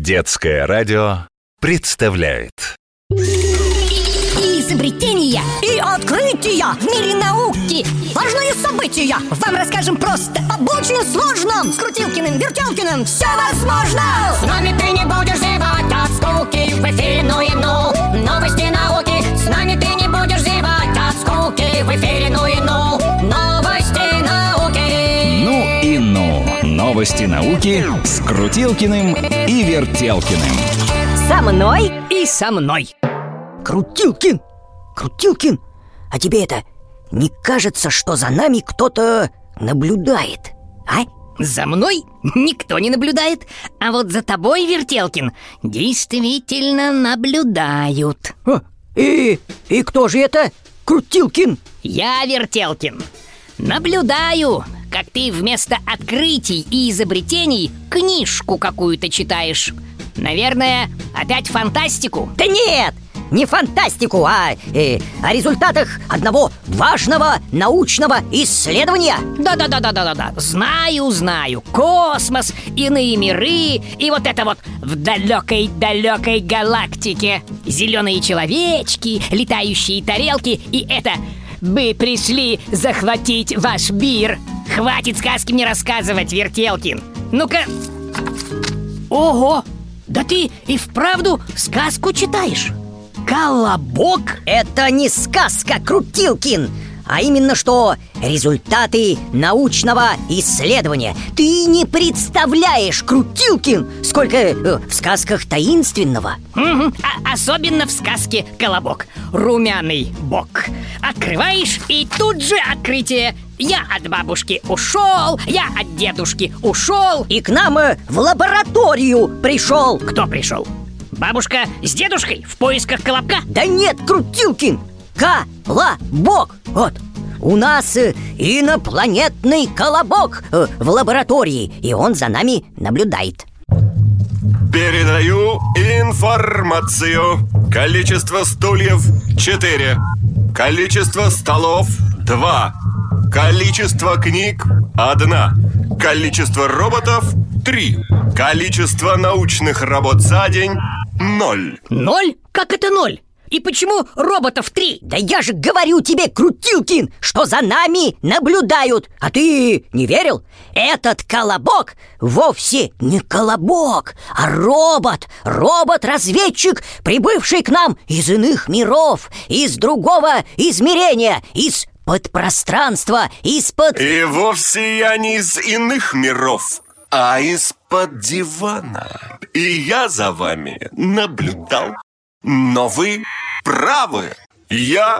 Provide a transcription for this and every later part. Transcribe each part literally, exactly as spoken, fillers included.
Детское радио представляет изобретения и открытия в мире науки. Важные события вам расскажем просто об очень сложном. С Крутилкиным, Вертелкиным все возможно. С нами ты не будешь зевать от скуки. В эфире ну и ну, новости науки. С нами ты не будешь зевать от скуки. В эфире ну и ну, новости науки. Ну и ну, новости науки с Крутилкиным и Вертелкиным. Со мной и со мной. Крутилкин, Крутилкин, а тебе это не кажется, что за нами кто-то наблюдает, а? За мной никто не наблюдает, а вот за тобой, Вертелкин, действительно наблюдают. А, и, и кто же это, Крутилкин? Я, Вертелкин, наблюдаю, как ты вместо открытий и изобретений книжку какую-то читаешь. Наверное, опять фантастику? Да нет! Не фантастику, а э, о результатах одного важного научного исследования. Да-да-да-да-да-да. Знаю, знаю. Космос, иные миры и вот это вот в далекой-далекой галактике. Зеленые человечки, летающие тарелки и это... Вы пришли захватить ваш мир. Хватит сказки мне рассказывать, Вертелкин. Ну-ка... Ого! Да ты и вправду сказку читаешь? Колобок? Это не сказка, Крутилкин, а именно что результаты научного исследования. Ты не представляешь, Крутилкин, сколько э, в сказках таинственного. Угу. А особенно в сказке «Колобок». Румяный бок. Открываешь, и тут же открытие. Я от бабушки ушел, я от дедушки ушел. И к нам э, в лабораторию пришел. Кто пришел? Бабушка с дедушкой в поисках колобка? Да нет, Крутилкин, колобок. Вот, у нас э, инопланетный колобок э, в лаборатории, и он за нами наблюдает. Передаю информацию. Количество стульев – четыре. Количество столов – два. Количество книг – одна. Количество роботов – три. Количество научных работ за день – ноль. Ноль? Как это ноль? И почему роботов три? Да я же говорю тебе, Крутилкин, что за нами наблюдают. А ты не верил? Этот колобок вовсе не колобок, а робот. Робот-разведчик, прибывший к нам из иных миров, из другого измерения, из подпространства, из-под... И вовсе я не из иных миров, а из-под дивана. И я за вами наблюдал. Но вы правы. Я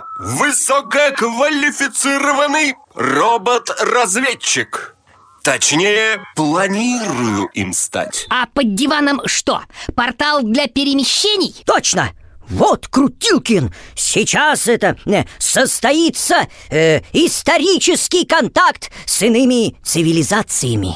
высококвалифицированный робот-разведчик. Точнее, планирую им стать. А под диваном что? Портал для перемещений? Точно! Вот, Крутилкин, сейчас это э, состоится э, исторический контакт с иными цивилизациями.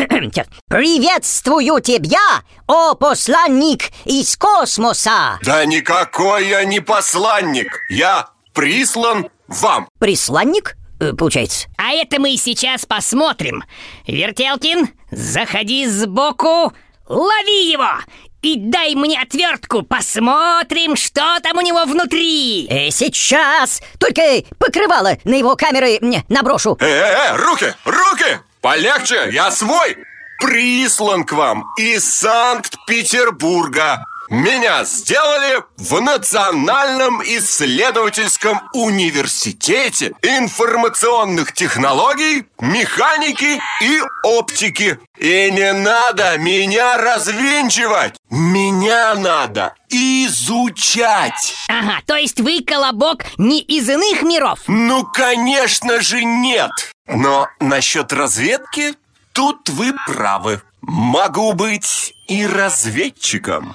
Приветствую тебя, о посланник из космоса! Да никакой я не посланник. Я прислан вам. Присланник, э, получается? А это мы сейчас посмотрим. Вертелкин, заходи сбоку, лови его! И дай мне отвертку, посмотрим, что там у него внутри. э, Сейчас, только покрывало на его камеры э, наброшу. Э-э-э, руки, руки! Полегче, я свой! Прислан к вам из Санкт-Петербурга. Меня сделали в Национальном исследовательском университете информационных технологий, механики и оптики. И не надо меня развенчивать. Меня надо изучать. Ага, то есть вы, колобок, не из иных миров? Ну, конечно же, нет. Но насчет разведки тут вы правы. Могу быть и разведчиком.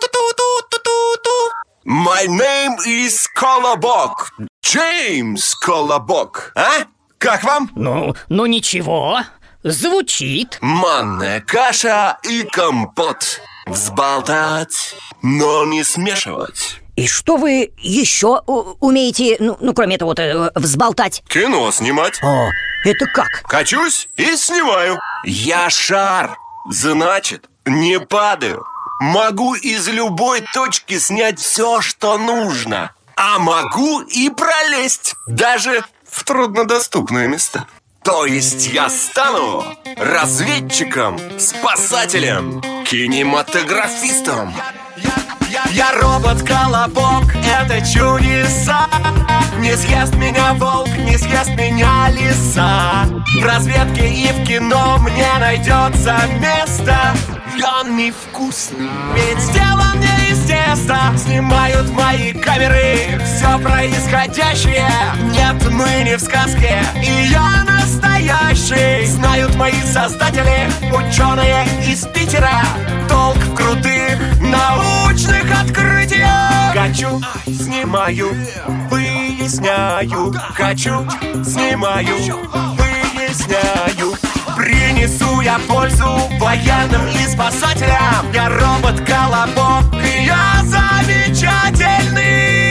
My name is Колобок. Джеймс Колобок. А? Как вам? Ну, ну ничего, звучит. Манная каша и компот. Взболтать, но не смешивать. И что вы еще у- умеете, ну, ну, кроме этого, вот, э, взболтать? Кино снимать. О, это как? Качусь и снимаю. Я шар, значит, не падаю. Могу из любой точки снять все, что нужно. А могу и пролезть даже в труднодоступные места. То есть я стану разведчиком, спасателем, кинематографистом. Я робот-колобок, это чудеса. Не съест меня волк, не съест меня лиса. В разведке и в кино мне найдется место. Он невкусный, ведь сделан не из теста. Снимают мои камеры все происходящее. Нет, мы не в сказке, и я настоящий. Знают мои создатели, ученые из Питера, толк в крутых научных открытиях. Хочу, снимаю, выясняю. Хочу, снимаю, выясняю. Принесу я пользу военным и спасателям. Я робот-колобок, и я замечательный.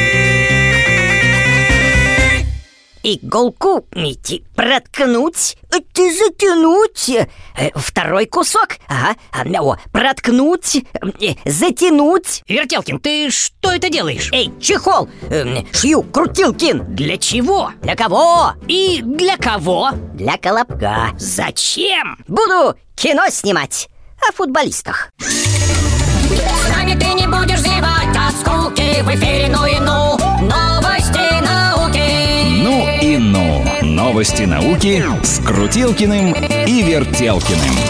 Иголку идти проткнуть, ты затянуть. Э, Второй кусок, ага, а, о, проткнуть, э, затянуть. Вертелкин, ты что это делаешь? Эй, чехол, э, шью, Крутилкин. Для чего? Для кого? И для кого? Для колобка. Зачем? Буду кино снимать о футболистах. С нами ты не будешь зевать от скуки. В эфире ну и ну новости науки. Ну и ну. Новости науки с Крутилкиным и Вертелкиным.